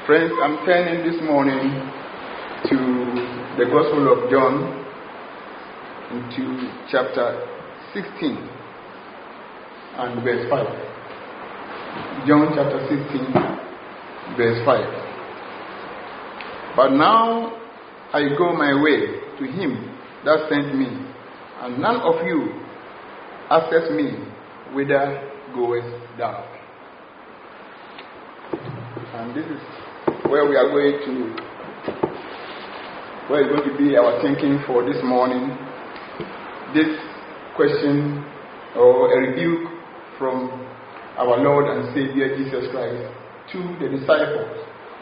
Friends, I'm turning this morning to the Gospel of John, into chapter 16 and verse 5. John chapter 16, verse 5. But now I go my way to him that sent me, and none of you asketh me, whither goest thou? And this is where we are going to, where is going to be our thinking for this morning. This question or a rebuke from our Lord and Savior Jesus Christ to the disciples.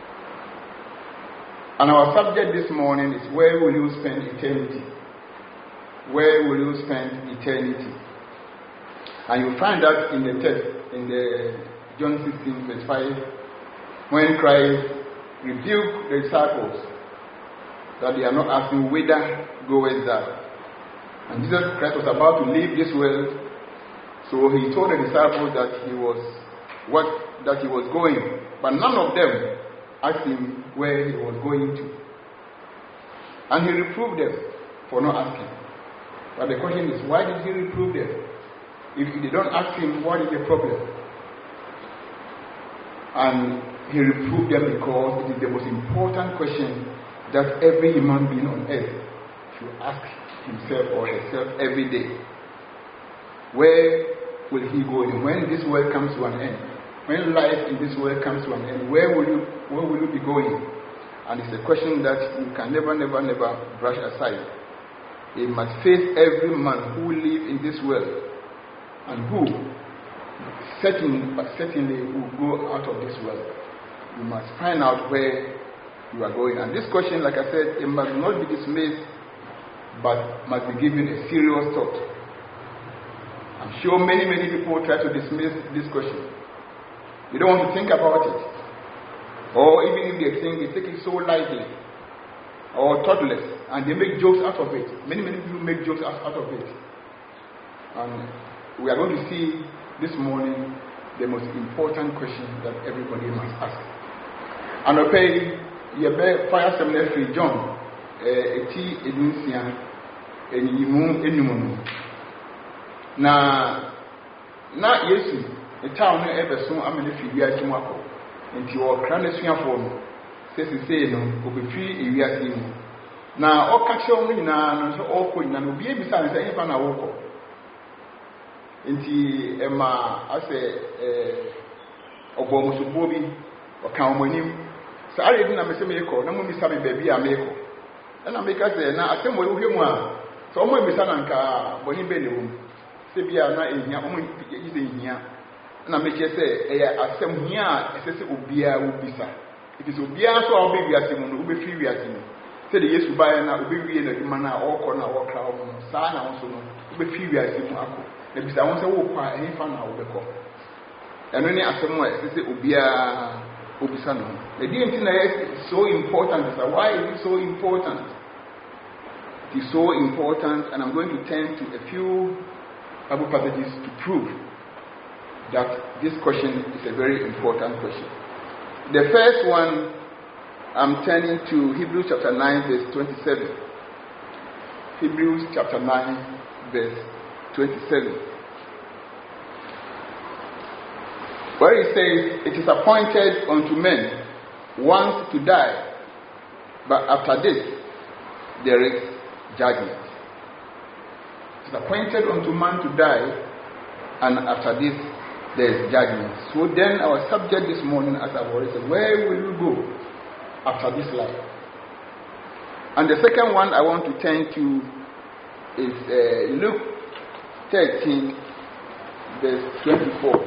And our subject this morning is, where will you spend eternity? Where will you spend eternity? And you find that in the text, in the John 16 verse 5, when Christ rebuked the disciples that they are not asking, whither goest thou? And Jesus Christ was about to leave this world, so he told the disciples that he was going, but none of them asked him where he was going to. And he reproved them for not asking. But the question is, why did he reprove them? If they don't ask him, what is the problem? And he reproved them because it is the most important question that every human being on earth should ask himself or herself every day. Where will he go? And when this world comes to an end, when life in this world comes to an end, where will you be going? And it's a question that you can never brush aside. It must face every man who lives in this world and who certainly will go out of this world. You must find out where you are going. And this question, like I said, it must not be dismissed, but must be given a serious thought. I'm sure many people try to dismiss this question. They don't want to think about it. Or even if they think, they take it so lightly or thoughtless, and they make jokes out of it. Many people make jokes out of it. And we are going to see this morning the most important question that everybody must ask. And okay, you bear fire seminary John, eti edinsia, enimu. Na Yesu, the town ever so amene fi wiase mu akọ. Nti o kra na suafo no, say no, obefiri ewiase mu. Na o ka che o nyina no so o ko nyina no bi ebisa ne say enfa na wo ko. Nti ema ase obo musubo bi o ka omonim. Sa are bi na me se me ko na mo mi sa me ba bi a me ko. Na me ka say na asem wo hwemu a so mo ebisa na nka boni be ne wo. Se bia na ehia o mo yize ehia. Na me che say eya asem hia esese obia wo bisa. It is obia so obi wiase mu no obi fi wiase mu. Se de Yesu bae na obi wie na duma na okọ na wokra wo no sa na wo so no obi fi wiase mu akọ. Na bisa won se wo kwa enfa na wo bekọ. Eno ni asem a esese obia obisa no. The thing is so important. Why is it so important? It is so important, and I'm going to turn to a few Bible passages to prove that this question is a very important question. The first one, I'm turning to Hebrews chapter 9, verse 27. Hebrews chapter 9, verse 27. Where it says, it is appointed unto men once to die, but after this there is judgment. It is appointed unto man to die, and after this there is judgment. So then our subject this morning, as I've already said, where will you go after this life? And the second one I want to turn to is Luke 13, verse 24.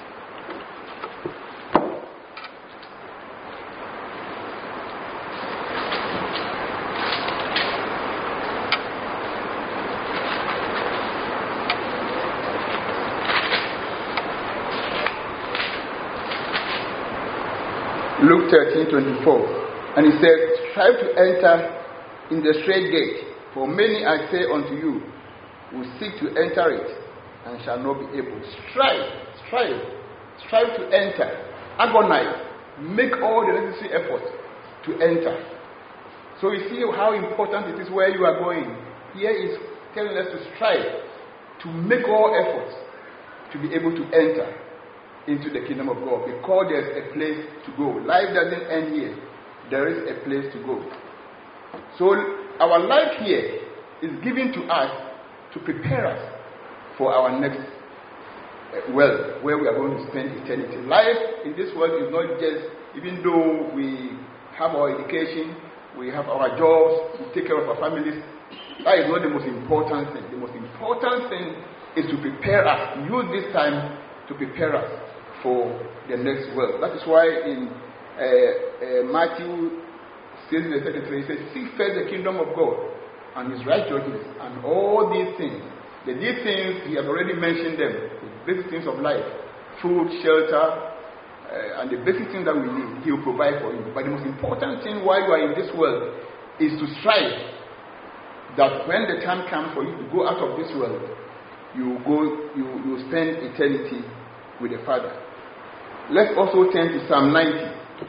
Luke 13:24, and he said, strive to enter in the straight gate, for many, I say unto you, will seek to enter it, and shall not be able. Strive to enter, agonize, make all the necessary efforts to enter. So you see how important it is where you are going. Here is telling us to strive, to make all efforts to be able to enter into the kingdom of God, because there's a place to go. Life doesn't end here. There is a place to go. So our life here is given to us to prepare us for our next world, where we are going to spend eternity. Life in this world is not just, even though we have our education, we have our jobs, we take care of our families, that is not the most important thing. The most important thing is to prepare us. Use this time to prepare us for the next world. That is why in Matthew 6:33 it says, "Seek first the kingdom of God and his righteousness, and all these things." These things, he has already mentioned them. The basic things of life, food, shelter, and the basic things that we need, he will provide for you. But the most important thing while you are in this world is to strive that when the time comes for you to go out of this world, you spend eternity with the Father. Let's also turn to Psalm 90.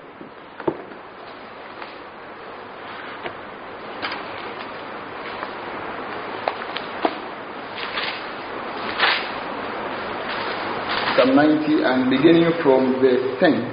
Psalm 90 and beginning from verse 10.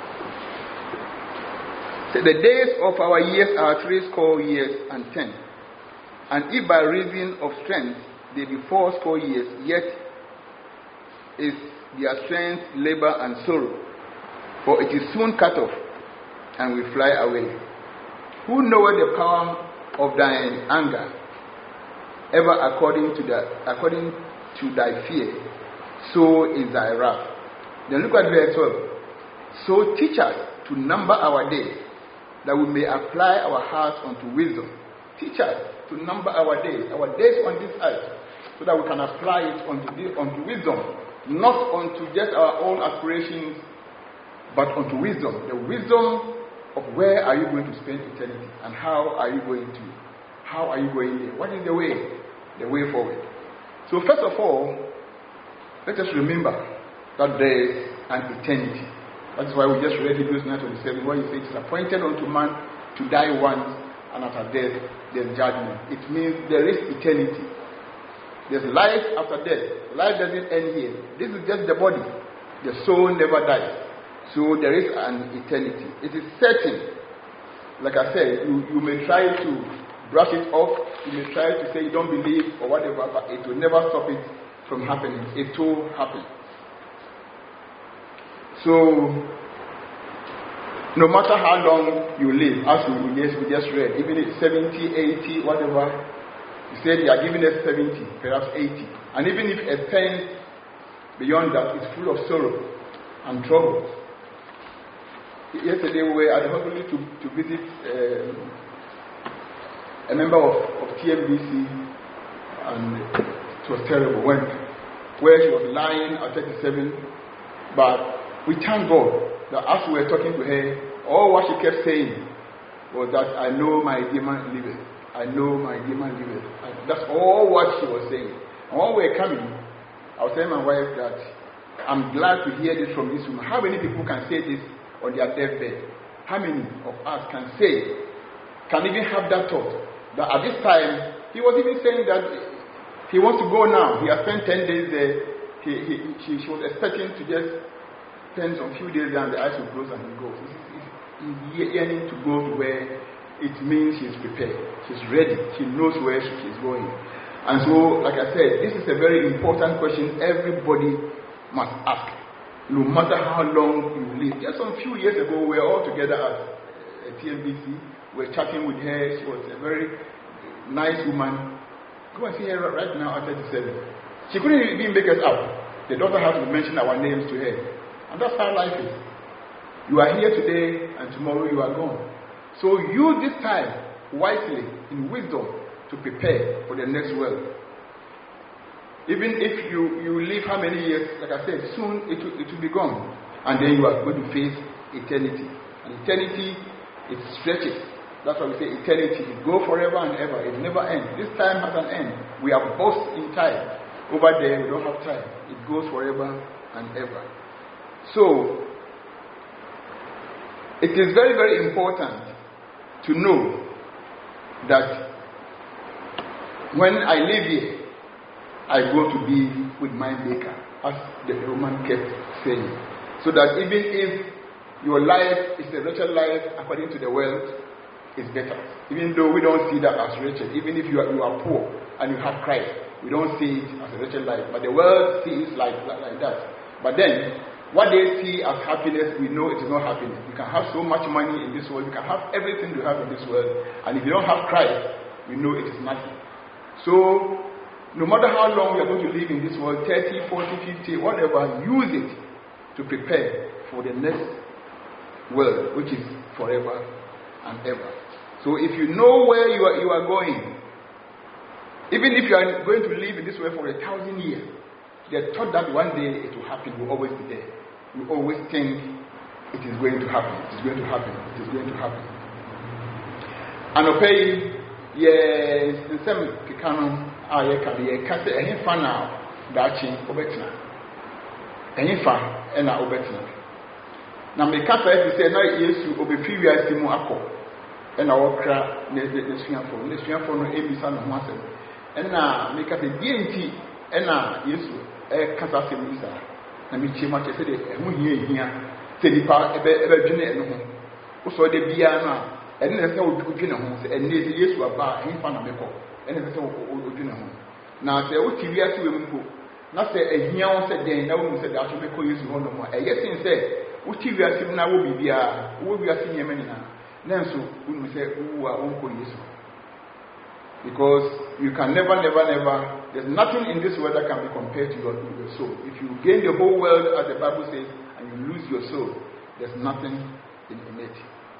So the days of our years are 80 years and 10. And if by reason of strength they be 80 years, yet is their strength labor and sorrow, for it is soon cut off, and we fly away. Who knoweth the power of thine anger, ever according to thy fear, so is thy wrath. Then look at verse 12. So teach us to number our days, that we may apply our hearts unto wisdom. Teach us to number our days on this earth, so that we can apply it unto wisdom, not unto just our own aspirations, but unto wisdom. The wisdom of where are you going to spend eternity, and how are you going there? What is the way forward? So first of all, let us remember that there is an eternity. That's why we just read Hebrews 9:27, where he says it is appointed unto man to die once, and after death there's judgment. It means there is eternity. There's life after death. Life doesn't end here. This is just the body. The soul never dies. So there is an eternity. It is certain. Like I said, you may try to brush it off. You may try to say you don't believe or whatever, but it will never stop it from happening. It will happen. So no matter how long you live, as we just read, even if 70, 80, whatever, he said he are giving us 70, perhaps 80. And even if a pen beyond that is full of sorrow and trouble. Yesterday we were at the hospital to visit a member of TMBC, and it was terrible where she was lying at 37. But we thank God that as we were talking to her, all what she kept saying was that I know my demon liveth. I know my demon liveth. And that's all what she was saying. And when we were coming, I was telling my wife that I'm glad to hear this from this woman. How many people can say this on their deathbed? How many of us can even have that thought? That at this time, he was even saying that he wants to go now. He has spent 10 days there. She was expecting to just spend some few days there, and the eyes will close and he goes. He's yearning to go to where it means she's prepared. She's ready. She knows where she's going. And so, like I said, this is a very important question everybody must ask. No matter how long you live. Just some few years ago, we were all together at TMBC. We were chatting with her. She was a very nice woman. Go and see her right now at 37. She couldn't even make us out. The doctor had to mention our names to her. And that's how life is. You are here today, and tomorrow you are gone. So use this time wisely, in wisdom, to prepare for the next world. Even if you live how many years, like I said, soon it will be gone. And then you are going to face eternity. And eternity, it stretches. That's why we say eternity. It goes forever and ever. It never ends. This time has an end. We are both in time. Over there, we don't have time. It goes forever and ever. So, it is very, very important to know that when I live here, I go to be with my Maker, as the Roman kept saying. So that even if your life is a wretched life according to the world, it's better. Even though we don't see that as wretched, even if you are poor and you have Christ, we don't see it as a wretched life. But the world sees like that. But then, what they see as happiness, we know it is not happiness. You can have so much money in this world, you can have everything you have in this world, and if you don't have Christ, we know it is nothing. So, no matter how long we are going to live in this world, 30, 40, 50, whatever, use it to prepare for the next world, which is forever and ever. So if you know where you are going, even if you are going to live in this world for 1,000 years, the thought that one day it will happen will always be there. You always think it is going to happen, it is going to happen, it is going to happen. And okay, yes, in some Picano, I can say a fan now, Dachin, Obetina. A fan and a Obetina. Now, make up to say, no, yes, you will be previous to Moaco. And our crack, the swing for no Amy Son of Master. And now, make up a DNT, and now, yes, a Casasim Lisa. And me much I said, and we here, say the part ever dinner. Also, the Biana, and then I said, dinner homes, and yes, you are bar, and fan of the call, and I said, dinner home. Now, say, what TV to him, not say a young said, then no one said, I should make use of one more. A yes, and say, what TV I see now will be a senior man now. Then so, we say, who are Uncle Yesu. Because you can never, there's nothing in this world that can be compared to your soul. If you gain the whole world, as the Bible says, and you lose your soul, there's nothing in it.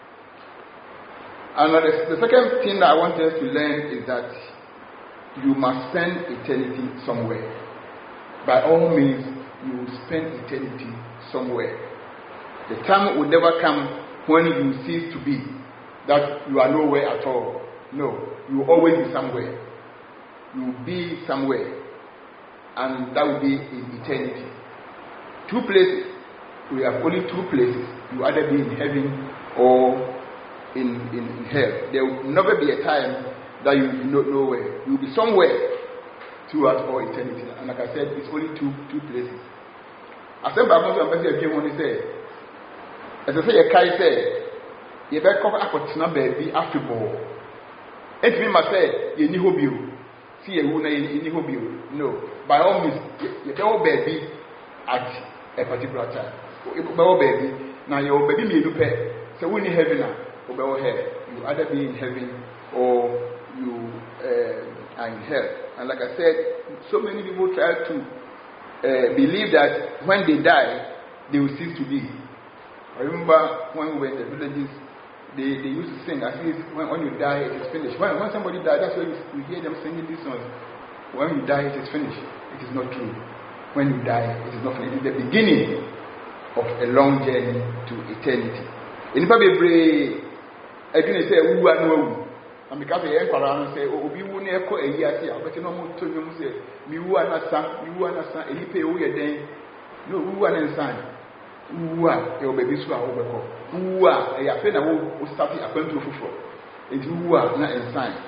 And the second thing that I want us to learn is that you must spend eternity somewhere. By all means, you will spend eternity somewhere. The time will never come when you cease to be, that you are nowhere at all. No, you will always be somewhere. You will be somewhere. And that will be in eternity. Two places. We have only two places. You either be in heaven or in hell. There will never be a time that you will be nowhere. You will be somewhere throughout all eternity. And like I said, it's only two places. I said, but most of the people when they say, as I say, a guy said, you better cover up what's not baby after ball. And to me, I say, you need hope you see a woman in hope you. No, by all means, you don't baby at a particular time. Your baby, now your baby may do pay. So when you heaven now, you either be in heaven or you are in hell. And like I said, so many people try to believe that when they die, they will cease to be. I remember when we were in the villages, they used to sing, at least when you die, it is finished. When somebody dies, that's why you hear them singing these songs. When you die, it is finished. It is not true. When you die, it is not finished. It is the beginning of a long journey to eternity. In Bible, I didn't say, who are no. And because I am say, oh, we will never call a year, but you know, to you say, you are not son, and you pay all your day. No, who are not son. Who are your babies who are overcome? Who are a pen who started a country for it? Who are not in sign.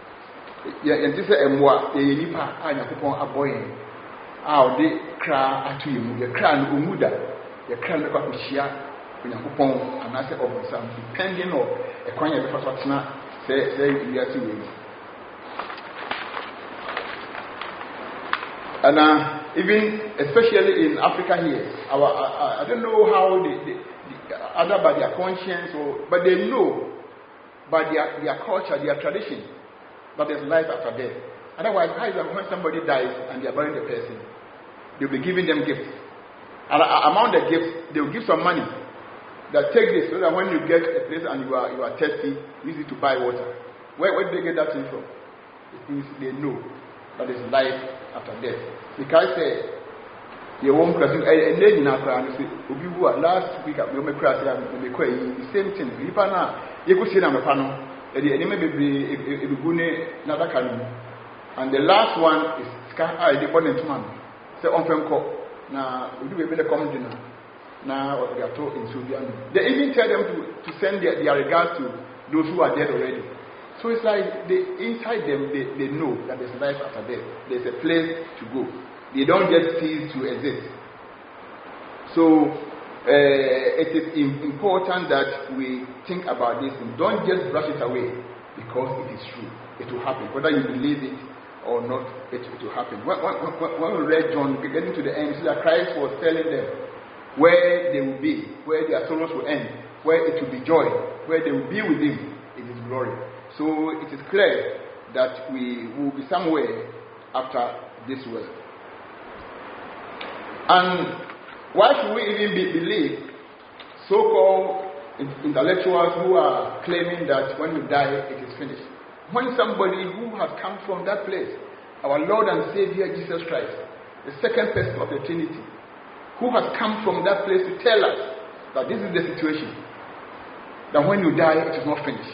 And this is a moi, a nipa, and a coupon a boy. How they cry at you, the crown Umuda, the crown of Kushia, when a coupon, and I say over some depending on a coin of the first say you are 2 ways. And even especially in Africa here, I don't know how either by their conscience but they know by their culture, their tradition, that there's life after death. Otherwise, when somebody dies and they are burying the person, they'll be giving them gifts. And among the gifts, they'll give some money. That take this so that when you get a place and you are thirsty, use it to buy water. Where do they get that thing from? It means they know that there's life after death. Because you won't cross and then you say, last week I will crash the same thing. You could see them a panel, and the enemy be another cannon. And the last one is Sky, the bonnet man. Say on phone call. Now, we do a bit of common dinner. Now they are told in Sudan. They even tell them to send their regards to those who are dead already. So it's like inside them they know that there's life after death. There's a place to go. They don't just cease to exist. So it is important that we think about this and don't just brush it away because it is true. It will happen. Whether you believe it or not, it will happen. When we read John, getting to the end, see that Christ was telling them where they will be, where their sorrows will end, where it will be joy, where they will be with Him in His glory. So it is clear that we will be somewhere after this world. And why should we even believe so-called intellectuals who are claiming that when you die, it is finished? When somebody who has come from that place, our Lord and Savior Jesus Christ, the second person of the Trinity, who has come from that place to tell us that this is the situation, that when you die, it is not finished.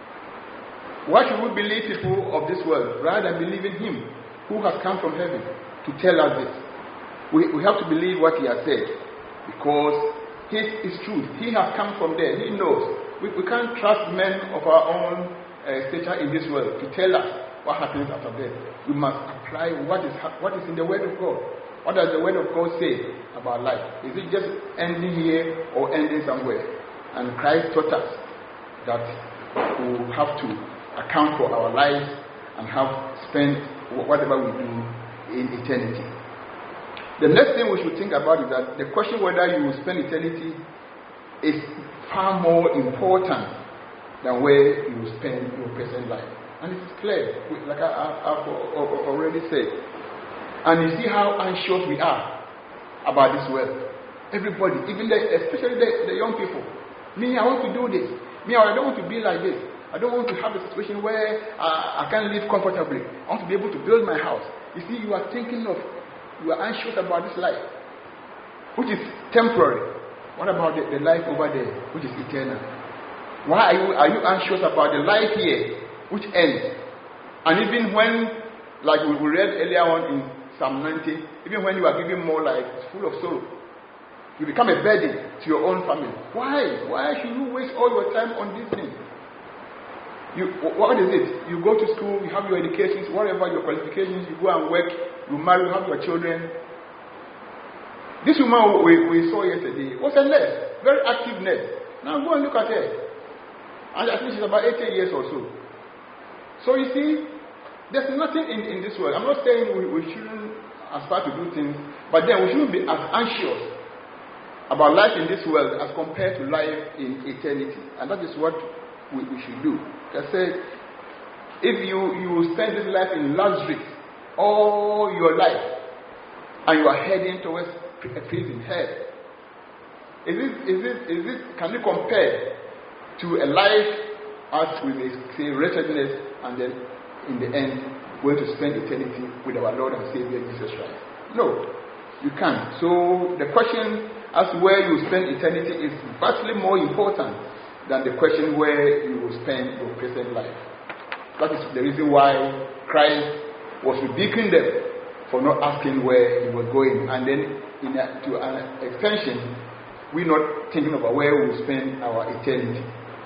Why should we believe people of this world rather than believe in Him who has come from heaven to tell us this? We have to believe what He has said because His is truth. He has come from there. He knows. We can't trust men of our own stature in this world to tell us what happens after death. We must apply what is in the Word of God. What does the Word of God say about life? Is it just ending here or ending somewhere? And Christ taught us that we will have to account for our lives and have spent whatever we do in eternity. The next thing we should think about is that the question whether you will spend eternity is far more important than where you will spend your present life. And it is clear, like I've already said. And you see how anxious we are about this world. Everybody, even especially the young people. Me, I want to do this. Me, I don't want to be like this. I don't want to have a situation where I can't live comfortably. I want to be able to build my house. You see, you are anxious about this life, which is temporary. What about the life over there, which is eternal? Why are you anxious about the life here, which ends? And even when, like we read earlier on in Psalm 90, even when you are giving more life, it's full of sorrow. You become a burden to your own family. Why? Why should you waste all your time on these things? What is it? You go to school, you have your educations, whatever your qualifications, you go and work, you marry, you have your children. This woman we saw yesterday was a nurse, very active nurse. Now go and look at her. And I think she's about 80 years or so. So you see, there's nothing in this world. I'm not saying we shouldn't aspire to do things, but then we shouldn't be as anxious about life in this world as compared to life in eternity. And that is what we should do. I said, if you spend this life in luxury all your life and you are heading towards a prison hell, can you compare to a life as we may say wretchedness and then in the end going to spend eternity with our Lord and Savior Jesus Christ? No, you can't. So the question as to where you spend eternity is vastly more important than the question where you will spend your present life. That is the reason why Christ was rebuking them for not asking where he was going. And then to an extension, we're not thinking about where we will spend our eternity.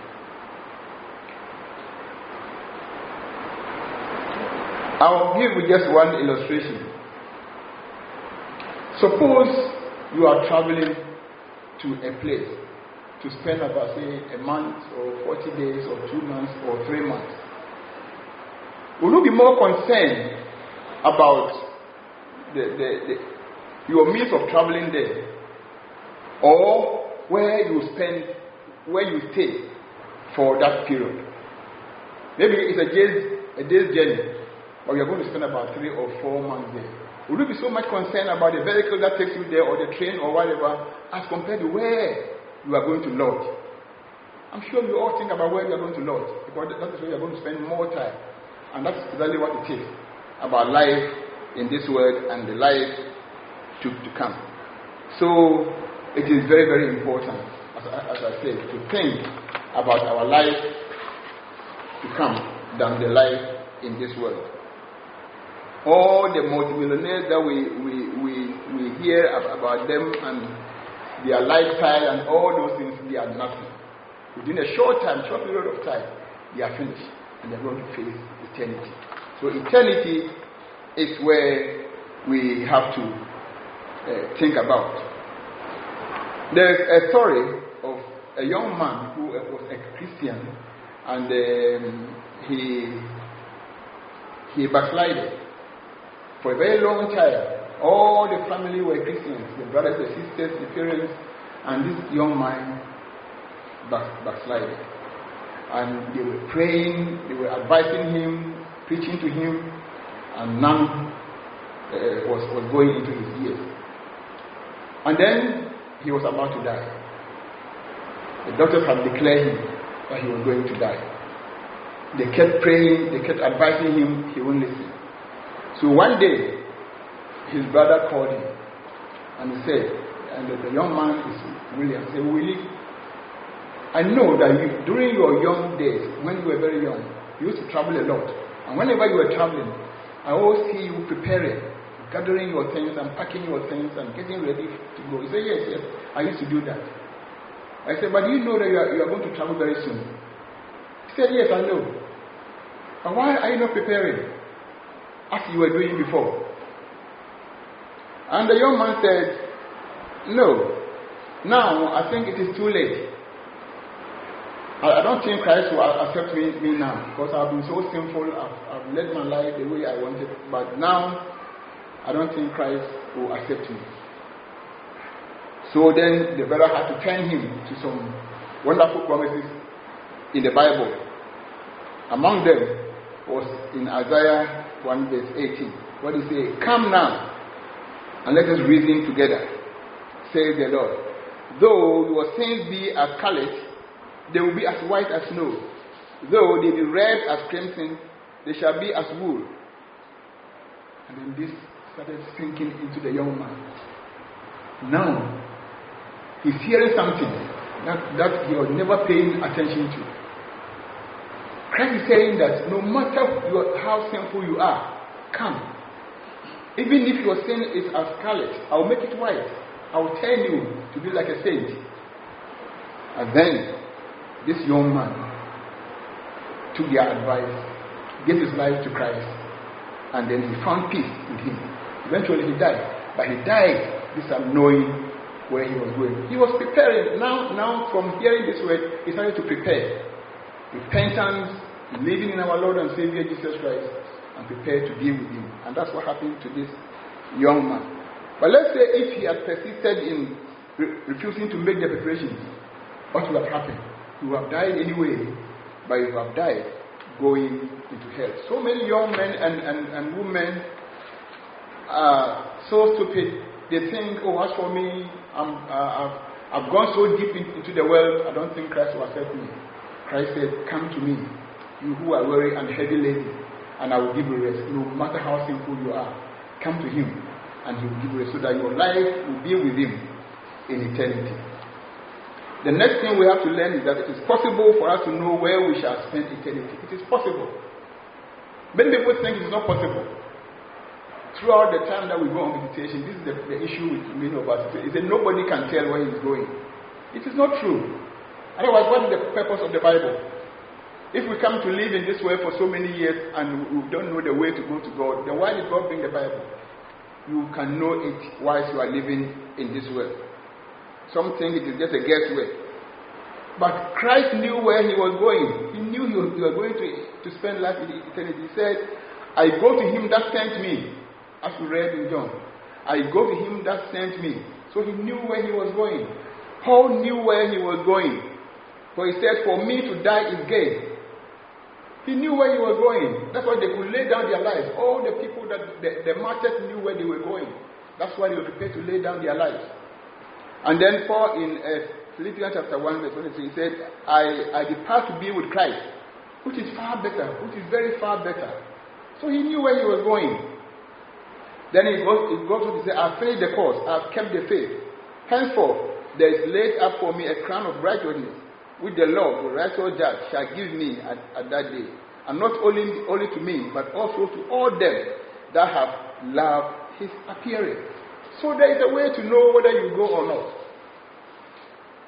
I'll give you just one illustration. Suppose you are traveling to a place to spend about, say, a month or 40 days or 2 months or 3 months. Will you be more concerned about your means of traveling there, or where you stay for that period? Maybe it's a day's journey, but you're going to spend about 3 or 4 months there. Will you be so much concerned about the vehicle that takes you there, or the train or whatever, as compared to where you are going to lodge? I'm sure you all think about where you are going to lodge, because that is where you are going to spend more time. And that's exactly what it is about life in this world and the life to come. So it is very, very important, as I said, to think about our life to come than the life in this world. All the multimillionaires that we hear about them, and their lifestyle and all those things, they are nothing. Within a short period of time, they are finished and they're going to face eternity. So eternity is where we have to think about. There's a story of a young man who was a Christian, and he backslided for a very long time. All the family were Christians, the brothers, the sisters, the parents, and this young man backslided. And they were praying, they were advising him, preaching to him, and none was going into his ears. And then he was about to die. The doctors had declared him that he was going to die. They kept praying, they kept advising him, he wouldn't listen. So one day, his brother called him and he said, and the young man is William, said, Willie, I know that during your young days, when you were very young, you used to travel a lot. And whenever you were traveling, I always see you preparing, gathering your things and packing your things and getting ready to go. He said, yes, I used to do that. I said, but do you know that you are going to travel very soon? He said, yes, I know. But why are you not preparing as you were doing before? And the young man said, no, now I think it is too late. I don't think Christ will accept me now, because I've been so sinful, I've led my life the way I wanted, but now I don't think Christ will accept me. So then the brother had to turn him to some wonderful promises in the Bible. Among them was in Isaiah 1 verse 18. What he say? Come now and let us reason together, says the Lord. Though your sins be as scarlet, they will be as white as snow. Though they be red as crimson, they shall be as wool. And then this started sinking into the young man. Now, he's hearing something that he was never paying attention to. Christ is saying that no matter how sinful you are, come. Even if your sin is as scarlet, I'll make it white. I'll turn you to be like a saint. And then, this young man took their advice, gave his life to Christ, and then he found peace with him. Eventually he died. But he died this time knowing where he was going. He was preparing. Now from hearing this word, he started to prepare. Repentance, believing in our Lord and Savior Jesus Christ, and prepare to be with him. And that's what happened to this young man. But let's say if he had persisted in refusing to make the preparations, what would have happened? You have died anyway, but you have died going into hell. So many young men and women are so stupid. They think, oh, as for me, I've gone so deep into the world, I don't think Christ will accept me. Christ said, come to me, you who are weary and heavy laden, and I will give you rest. No matter how sinful you are, come to him, and he will give you rest, so that your life will be with him in eternity. The next thing we have to learn is that it is possible for us to know where we shall spend eternity. It is possible. Many people think it is not possible. Throughout the time that we go on visitation, this is the issue with many of us. Is that nobody can tell where he is going. It is not true. Otherwise, what is the purpose of the Bible? If we come to live in this way for so many years and we don't know the way to go to God, then why did God bring the Bible? You can know it whilst you are living in this world. Some think it is just a guesswork. But Christ knew where he was going. He knew he was going to spend life in eternity. He said, I go to him that sent me. As we read in John. I go to him that sent me. So he knew where he was going. Paul knew where he was going. For he said, for me to die is gain. He knew where he was going. That's why they could lay down their lives. All the people that the martyrs knew where they were going. That's why they were prepared to lay down their lives. And then Paul in Philippians chapter 1 verse 23, he said, I depart to be with Christ, which is far better, which is very far better. So he knew where he was going. Then he goes on to say, I have finished the course, I have kept the faith. Henceforth, there is laid up for me a crown of righteousness, which the Lord, the righteous judge, shall give me at that day. And not only to me, but also to all them that have loved his appearing. So there is a way to know whether you go or not.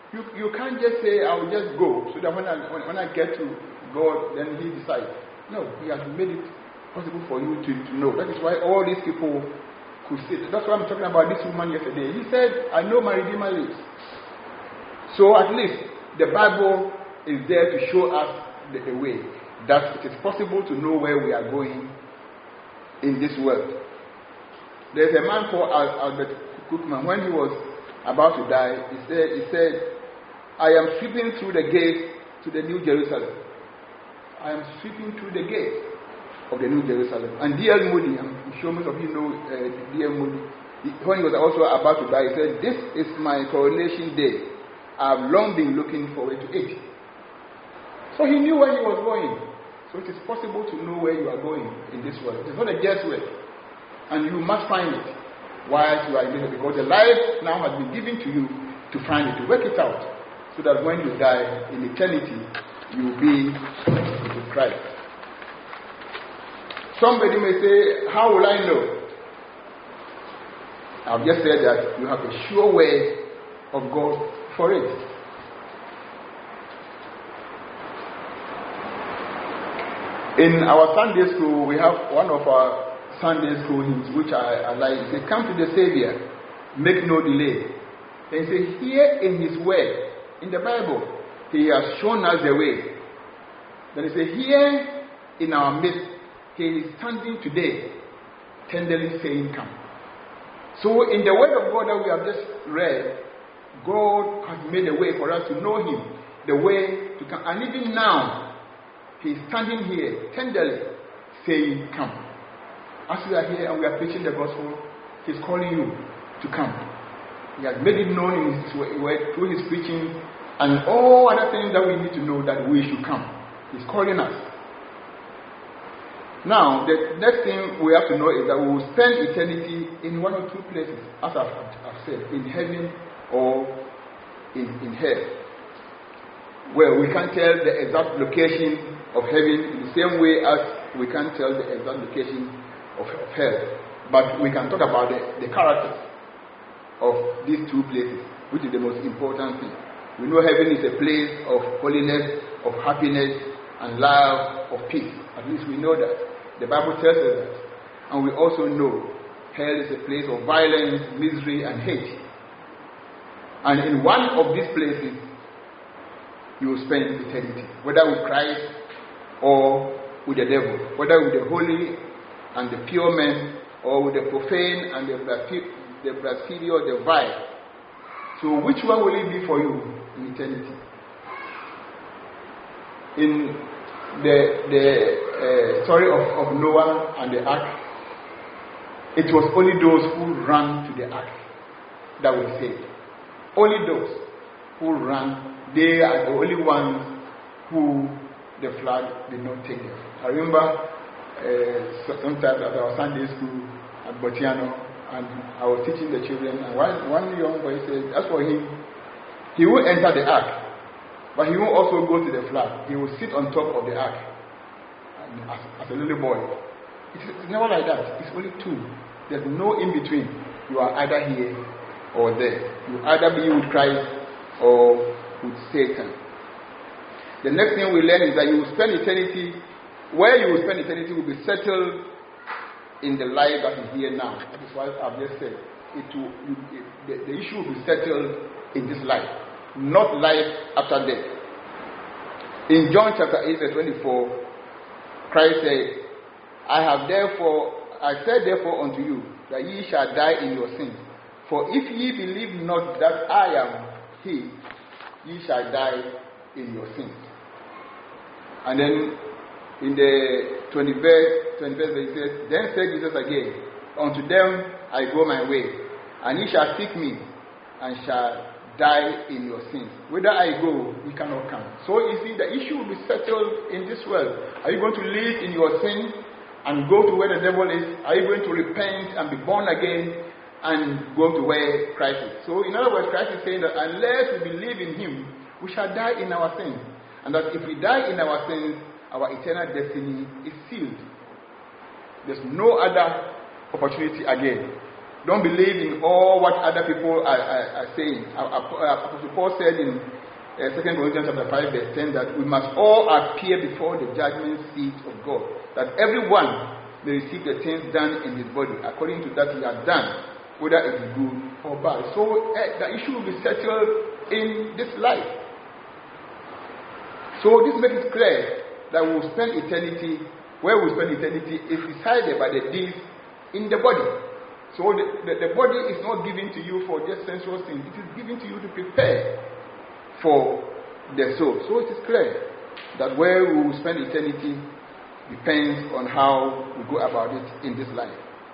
You can't just say, I'll just go, so that when I get to God, then He decides. No, He has made it possible for you to know. That is why all these people could say. That's why I'm talking about this woman yesterday. He said, I know my Redeemer lives. So at least the Bible is there to show us the way that it is possible to know where we are going in this world. There's a man called Albert Cookman. When he was about to die, he said, I am sweeping through the gate to the New Jerusalem. I am sweeping through the gate of the New Jerusalem. And D.L. Moody, I'm sure most of you know D.L. Moody, when he was also about to die, he said, this is my coronation day. I have long been looking forward to it. So he knew where he was going. So it is possible to know where you are going in this world. It's not a guesswork. And you must find it while you are in this, because the life now has been given to you to find it, to work it out, so that when you die in eternity, you will be with Christ. Somebody may say, how will I know? I've just said that you have a sure way of God for it. In our Sunday school, we have one of our Sunday school hymns, which I like. It says, come to the Savior, make no delay. They say, here in His word, in the Bible, He has shown us the way. Then He says, here in our midst, He is standing today, tenderly saying, come. So in the word of God that we have just read, God has made a way for us to know Him, the way to come. And even now, He is standing here, tenderly saying, come. As we are here and we are preaching the gospel, He is calling you to come. He has made it known in His word through His preaching and all other things that we need to know that we should come. He is calling us. Now, the next thing we have to know is that we will spend eternity in one or two places, as I've said, in heaven or in hell. Well, we can't tell the exact location of heaven in the same way as we can't tell the exact location of hell. But we can talk about the characters of these two places, which is the most important thing. We know heaven is a place of holiness, of happiness, and love, of peace. At least we know that. The Bible tells us that. And we also know hell is a place of violence, misery, and hate. And in one of these places, you will spend eternity, whether with Christ or with the devil, whether with the holy and the pure men, or with the profane and the blasphemer or the vile. So which one will it be for you in eternity? In the story of Noah and the ark, it was only those who ran to the ark that were saved. Only those who ran, they are the only ones who the flood did not take them. I remember sometimes at our Sunday school at Botiano, and I was teaching the children, and one young boy said, as for him, he will enter the ark, but he will also go to the flood. He will sit on top of the ark as a little boy. It's never like that. It's only two. There's no in between. You are either here or there. You either be with Christ or with Satan. The next thing we learn is that you will spend eternity, where you will spend eternity will be settled in the life that is here now. That is why I've just said, the issue will be settled in this life, not life after death. In John chapter 8 verse 24, Christ said, I said therefore unto you, that ye shall die in your sins. For if ye believe not that I am He, ye shall die in your sins. And then in the 20th verse it says, then said Jesus again, unto them I go my way, and ye shall seek me, and shall die in your sins. Whether I go, ye cannot come. So you see, the issue will be settled in this world. Are you going to live in your sin and go to where the devil is? Are you going to repent and be born again and go to where Christ is? So in other words, Christ is saying that unless we believe in Him, we shall die in our sins. And that if we die in our sins, our eternal destiny is sealed. There's no other opportunity again. Don't believe in all what other people are saying. Apostle Paul said in 2 Corinthians chapter 5 verse 10 that we must all appear before the judgment seat of God, that everyone may receive the things done in his body according to that he has done, whether it is good or bad. So the issue will be settled in this life. So this makes it clear that we will spend eternity, where we spend eternity is decided by the deeds in the body. So the body is not given to you for just sensual things. It is given to you to prepare for the soul. So it is clear that where we will spend eternity depends on how we go about it in this life.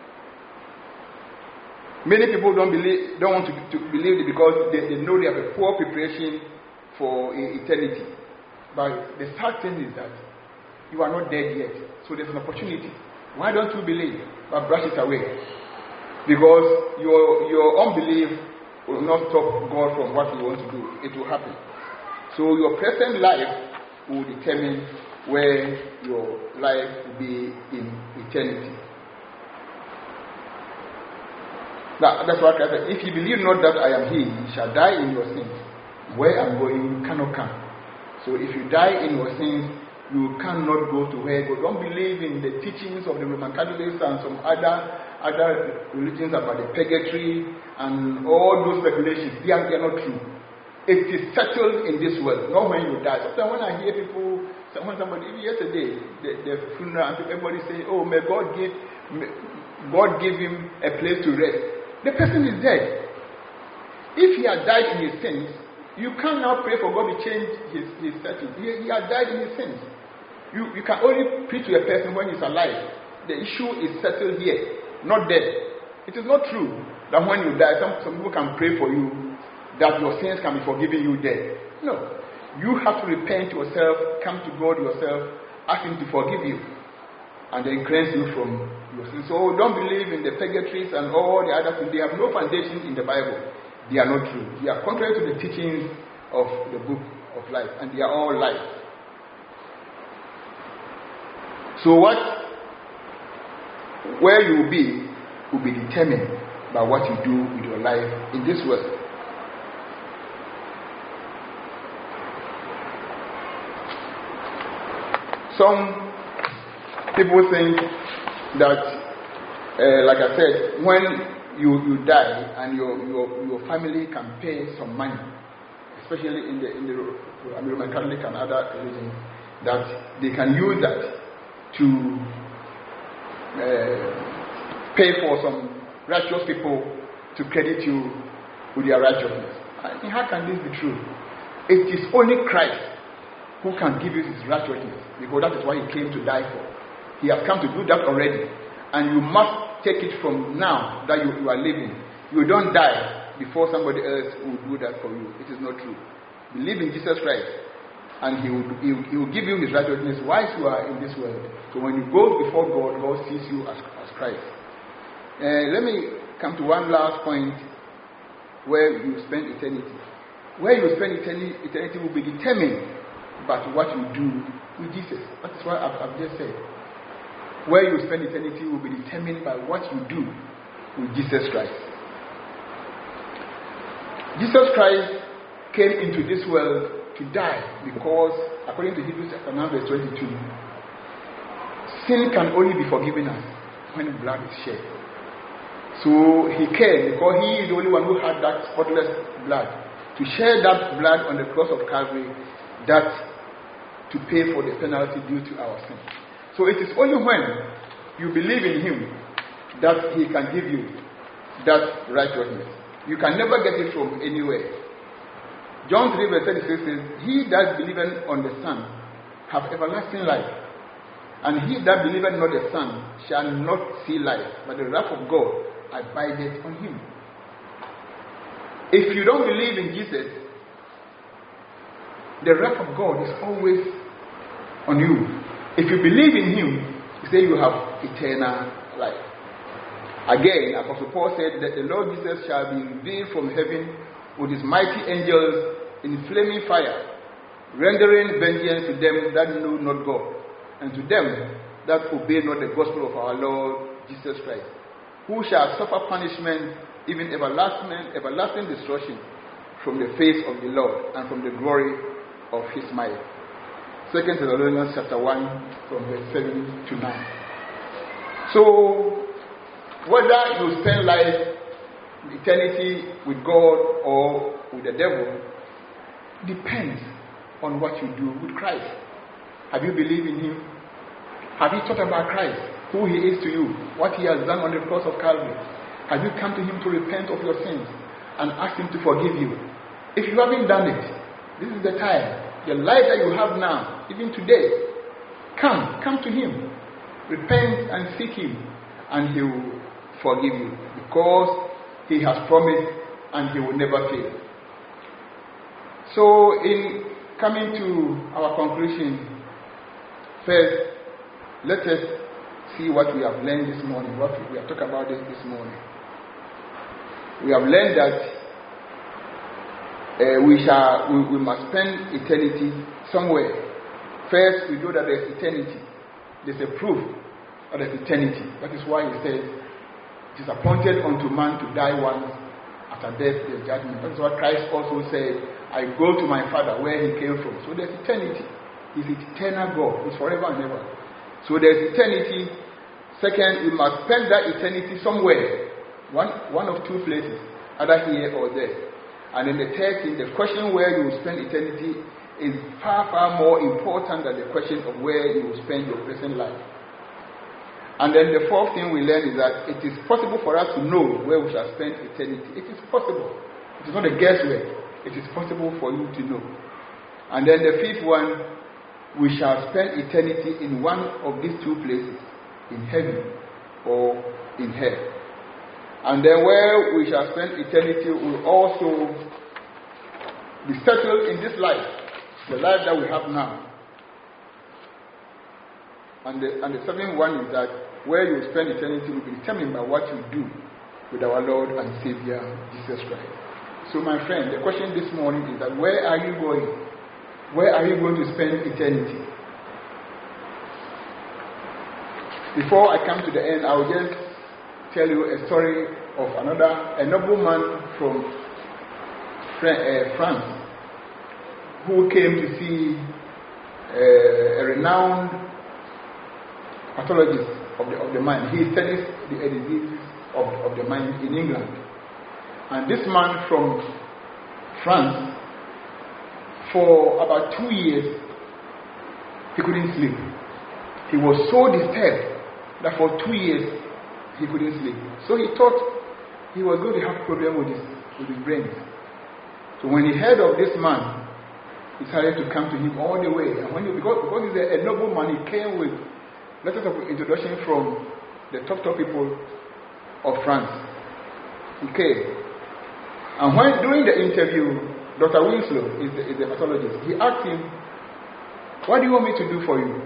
Many people don't want to believe it because they know they have a poor preparation for eternity. But the sad thing is that you are not dead yet. So there's an opportunity. Why don't you believe? But brush it away. Because your unbelief will not stop God from what He wants to do. It will happen. So your present life will determine where your life will be in eternity. That's what I said. If you believe not that I am He, you shall die in your sins. Where I'm going, you cannot come. So if you die in your sins, you cannot go to where God. Don't believe in the teachings of the Roman Catholics and some other religions about the purgatory and all those speculations. They are not true. It is settled in this world, not when you die. Sometimes when I hear people, somebody yesterday, the funeral, and everybody say, "Oh, may God give him a place to rest." The person is dead. If he has died in his sins, you can't now pray for God to change his setting. He has died in his sins. You can only preach to a person when he's alive. The issue is settled here, not dead. It is not true that when you die, some people can pray for you that your sins can be forgiven you dead. No. You have to repent yourself, come to God yourself, ask Him to forgive you, and then cleanse you from your sins. So don't believe in the purgatories and all the other things. They have no foundation in the Bible. They are not true. They are contrary to the teachings of the book of life, and they are all lies. So where you will be determined by what you do with your life in this world. Some people think that, like I said, when you die and your family can pay some money, especially in the Roman Catholic and other religions, that they can use that to pay for some righteous people to credit you with their righteousness. I mean, how can this be true? It is only Christ who can give you his righteousness, because that is what he came to die for. He has come to do that already, and you must take it from now that you are living. You don't die before somebody else will do that for you. It is not true. Believe in Jesus Christ, and he will give you his righteousness whilst you are in this world. So when you go before God, God sees you as Christ. Let me come to one last point where you spend eternity. Where you spend eternity will be determined by what you do with Jesus. That is what I've just said. Where you spend eternity will be determined by what you do with Jesus Christ. Jesus Christ came into this world to die because, according to Hebrews chapter 9 verse 22, sin can only be forgiven us when blood is shed. So he came because he is the only one who had that spotless blood, to shed that blood on the cross of Calvary, that to pay for the penalty due to our sin. So it is only when you believe in him that he can give you that righteousness. You can never get it from anywhere. John 3 verse 36 says, "He that believeth on the Son have everlasting life, and he that believeth not the Son shall not see life, but the wrath of God abideth on him." If you don't believe in Jesus, the wrath of God is always on you. If you believe in him, you say you have eternal life. Again, Apostle Paul said that the Lord Jesus shall be revealed from heaven with his mighty angels in flaming fire, rendering vengeance to them that know not God, and to them that obey not the gospel of our Lord Jesus Christ. who shall suffer punishment, even everlasting destruction, from the face of the Lord and from the glory of his might. 2 Thessalonians chapter 1 from verse 7 to 9. So, whether you spend life, eternity with God or with the devil, depends on what you do with Christ. Have you believed in him? Have you thought about Christ, who he is to you, what he has done on the cross of Calvary? Have you come to him to repent of your sins and ask him to forgive you? If you haven't done it, this is the time. The life that you have now, even today, come to him. Repent and seek him, and he will forgive you, because he has promised and he will never fail. So, in coming to our conclusion, first, let us see what we have learned this morning, what we have talked about this morning. We have learned that we must spend eternity somewhere. First, we know that there's eternity. There's a proof that there's eternity. That is why he says, it is appointed unto man to die once, after death there's judgment. That's what Christ also said, I go to my Father where he came from. So there's eternity. He's eternal God. He's forever and ever. So there's eternity. Second, we must spend that eternity somewhere. One of two places, either here or there. And then the third thing, the question where you will spend eternity is far, far more important than the question of where you will spend your present life. And then the fourth thing we learn is that it is possible for us to know where we shall spend eternity. It is possible. It is not a guesswork. It is possible for you to know. And then the fifth one, we shall spend eternity in one of these two places, in heaven or in hell. And then where we shall spend eternity will also be settled in this life, the life that we have now. And the seventh one is that where you spend eternity will be determined by what you do with our Lord and Savior, Jesus Christ. So my friend, the question this morning is that where are you going? Where are you going to spend eternity? Before I come to the end, I will just tell you a story of a nobleman from France who came to see a renowned pathologist of the mind. He studies the diseases of the mind in England. And this man from France, for about 2 years, he couldn't sleep. He was so disturbed that for 2 years he couldn't sleep. So he thought he was going to have a problem with his brain. So when he heard of this man, he started to come to him all the way. And because he's a nobleman, he came with letters of introduction from the top people of France. He came. And during the interview, Dr. Winslow is the pathologist. He asked him, what do you want me to do for you?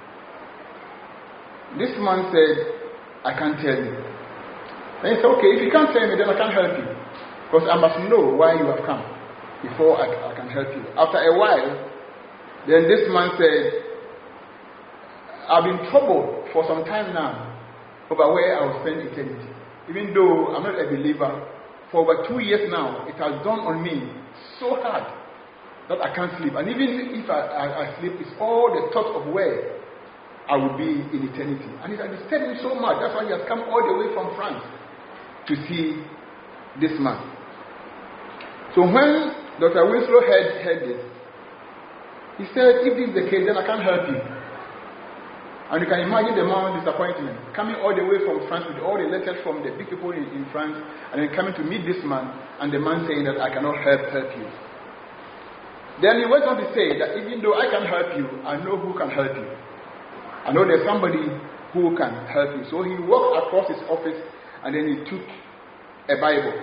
This man said, I can't tell you. Then he said, okay, if you can't tell me, then I can't help you. Because I must know why you have come before I can help you. After a while, then this man said, I've been troubled for some time now over where I will spend eternity. Even though I'm not a believer, for over 2 years now, it has dawned on me so hard that I can't sleep. And even if I sleep, it's all the thought of where I will be in eternity. And it has disturbed me so much. That's why he has come all the way from France to see this man. So when Dr. Winslow heard this, he said, if this is the case, then I can't help you. And you can imagine the man's disappointment, coming all the way from France with all the letters from the big people in France, and then coming to meet this man, and the man saying that I cannot help you. Then he went on to say that even though I can help you, I know who can help you. I know there's somebody who can help you. So he walked across his office, and then he took a Bible,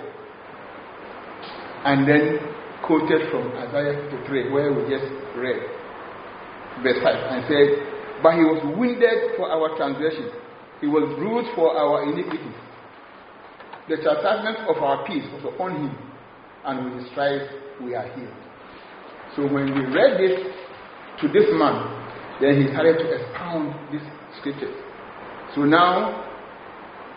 and then quoted from Isaiah 53, where we just read, verse 5, and said, but he was wounded for our transgressions, he was bruised for our iniquities. The chastisement of our peace was upon him, and with his stripes we are healed. So when we read this to this man, then he started to expound this scripture. So now,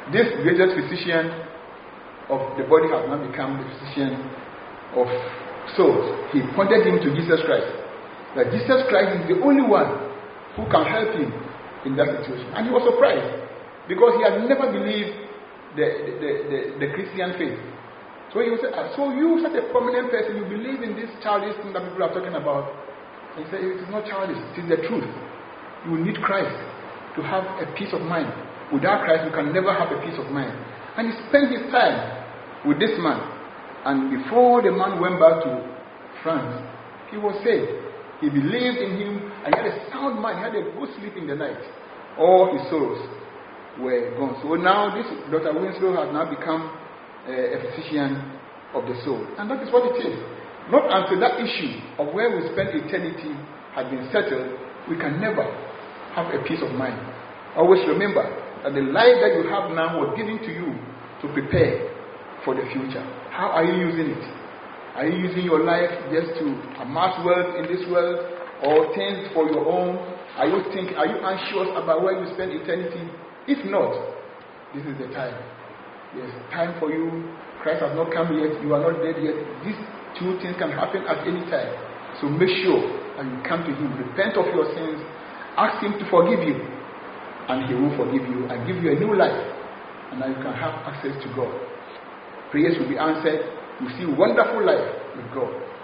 this greatest physician of the body has now become the physician of souls. He pointed him to Jesus Christ. That Jesus Christ is the only one who can help him in that situation. And he was surprised because he had never believed the Christian faith. So he said, so you, such a prominent person, you believe in this childish thing that people are talking about? And he said, it is not childish, it is the truth. You will need Christ to have a peace of mind. Without Christ, you can never have a peace of mind. And he spent his time with this man. And before the man went back to France, he was saved. He believed in him, and he had a sound mind. He had a good sleep in the night. All his sorrows were gone. So now this Dr. Winslow has now become a physician of the soul. And that is what it is. Not until that issue of where we spend eternity has been settled, we can never have a peace of mind. Always remember that the life that you have now was given to you to prepare for the future. How are you using it? Are you using your life just to amass wealth in this world, or things for your own? Are you anxious about where you spend eternity? If not, this is the time. Yes, time for you. Christ has not come yet. You are not dead yet. These two things can happen at any time. So make sure that you come to him. Repent of your sins. Ask him to forgive you. And he will forgive you and give you a new life. And now you can have access to God. Prayers will be answered. You see wonderful life with God.